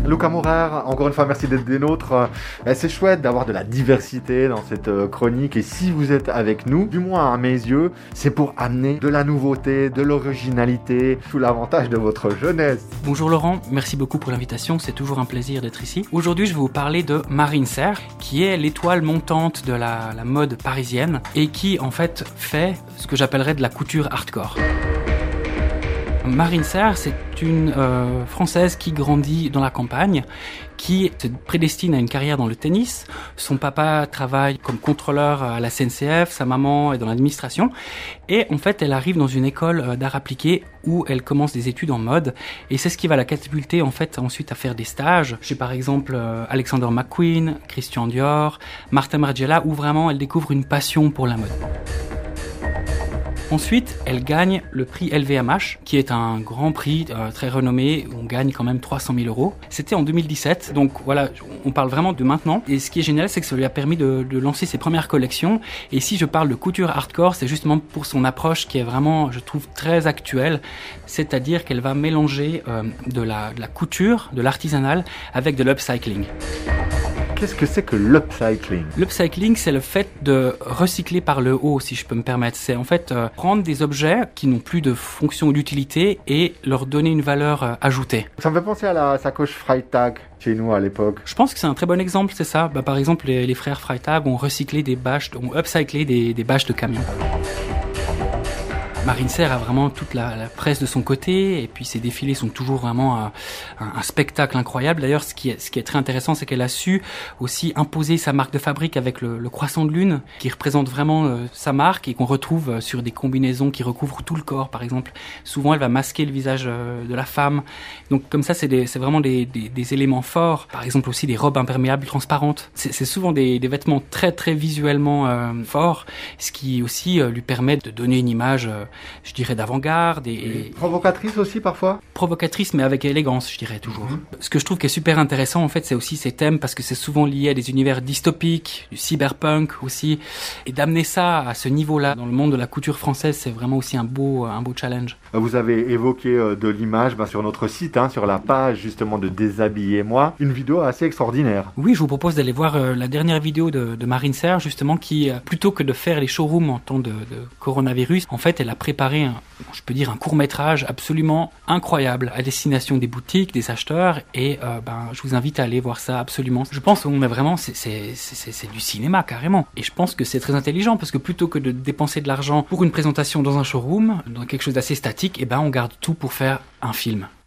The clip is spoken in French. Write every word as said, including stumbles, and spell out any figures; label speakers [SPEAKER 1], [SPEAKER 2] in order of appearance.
[SPEAKER 1] Luca Maurer, encore une fois, merci d'être des nôtres. Euh, c'est chouette d'avoir de la diversité dans cette euh, chronique. Et si vous êtes avec nous, du moins à mes yeux, c'est pour amener de la nouveauté, de l'originalité, sous l'avantage de votre jeunesse.
[SPEAKER 2] Bonjour Laurent, merci beaucoup pour l'invitation. C'est toujours un plaisir d'être ici. Aujourd'hui, je vais vous parler de Marine Serre, qui est l'étoile montante de la, la mode parisienne et qui, en fait, fait ce que j'appellerais de la couture hardcore. Marine Serre, c'est une euh, Française qui grandit dans la campagne, qui se prédestine à une carrière dans le tennis. Son papa travaille comme contrôleur à la C N C F, sa maman est dans l'administration. Et en fait, elle arrive dans une école d'art appliqué où elle commence des études en mode. Et c'est ce qui va la catapulter en fait ensuite à faire des stages chez par exemple euh, Alexander McQueen, Christian Dior, Martha Margiela, où vraiment elle découvre une passion pour la mode. Ensuite, elle gagne le prix L V M H, qui est un grand prix euh, très renommé, où on gagne quand même trois cent mille euros. C'était en deux mille dix-sept, donc voilà, on parle vraiment de maintenant. Et ce qui est génial, c'est que ça lui a permis de, de lancer ses premières collections. Et si je parle de couture hardcore, c'est justement pour son approche qui est vraiment, je trouve, très actuelle. C'est-à-dire qu'elle va mélanger euh, de, la, de la couture, de l'artisanal, avec de l'upcycling.
[SPEAKER 1] Qu'est-ce que c'est que l'upcycling ?
[SPEAKER 2] L'upcycling, c'est le fait de recycler par le haut, si je peux me permettre. C'est en fait euh, prendre des objets qui n'ont plus de fonction ou d'utilité et leur donner une valeur euh, ajoutée.
[SPEAKER 1] Ça me fait penser à la sacoche Freitag chez nous à l'époque.
[SPEAKER 2] Je pense que c'est un très bon exemple, c'est ça. Bah, par exemple, les, les frères Freitag ont recyclé des bâches, ont upcyclé des, des bâches de camions. Marine Serre a vraiment toute la, la presse de son côté, et puis ses défilés sont toujours vraiment un, un, un spectacle incroyable. D'ailleurs, ce qui est, ce qui est très intéressant, c'est qu'elle a su aussi imposer sa marque de fabrique avec le, le croissant de lune, qui représente vraiment euh, sa marque et qu'on retrouve euh, sur des combinaisons qui recouvrent tout le corps, par exemple. Souvent, elle va masquer le visage euh, de la femme. Donc, comme ça, c'est, des, c'est vraiment des, des, des éléments forts. Par exemple, aussi des robes imperméables transparentes. C'est, c'est souvent des, des vêtements très, très visuellement euh, forts, ce qui aussi euh, lui permet de donner une image euh, je dirais d'avant-garde et, et
[SPEAKER 1] provocatrice aussi parfois.
[SPEAKER 2] Provocatrice mais avec élégance, je dirais toujours. Mm-hmm. Ce que je trouve qui est super intéressant en fait, c'est aussi ces thèmes parce que c'est souvent lié à des univers dystopiques, du cyberpunk aussi, et d'amener ça à ce niveau-là dans le monde de la couture française, c'est vraiment aussi un beau, un beau challenge.
[SPEAKER 1] Vous avez évoqué de l'image ben, sur notre site, hein, sur la page justement de Déshabillez-moi, une vidéo assez extraordinaire.
[SPEAKER 2] Oui, je vous propose d'aller voir euh, la dernière vidéo de, de Marine Serre justement qui, euh, plutôt que de faire les showrooms en temps de, de coronavirus, en fait, elle a préparé un, je peux dire un court-métrage absolument incroyable à destination des boutiques, des acheteurs et euh, ben, je vous invite à aller voir ça absolument. Je pense qu'on est vraiment, c'est, c'est, c'est, c'est du cinéma carrément et je pense que c'est très intelligent parce que plutôt que de dépenser de l'argent pour une présentation dans un showroom, dans quelque chose d'assez statique, et ben on garde tout pour faire un film.